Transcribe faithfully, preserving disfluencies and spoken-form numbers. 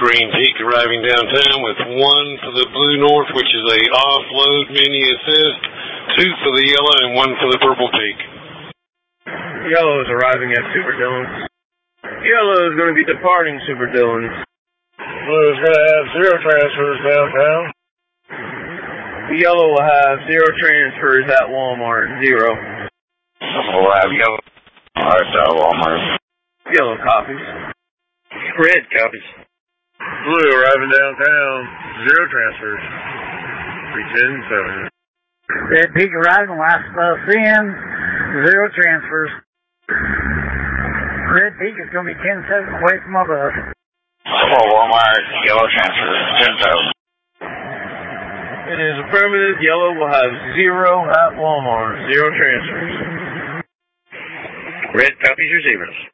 Green Peak arriving downtown with one for the Blue North, which is a offload mini assist, two for the Yellow, and one for the Purple Peak. Yellow is arriving at Super Dillon. Yellow is going to be departing Super Dillon. Blue is going to have zero transfers downtown. Yellow will have zero transfers at Walmart, zero. We'll have Yellow at Walmart. Yellow copies. Red copies. Blue arriving downtown, zero transfers. three ten seven. Red Peak arriving, last bus in, zero transfers. Red Peak is going to be ten seven away from my bus. Hello, Walmart, Yellow transfers, ten thousand. It is affirmative, Yellow will have zero at Walmart, zero transfers. Red copies your zeros.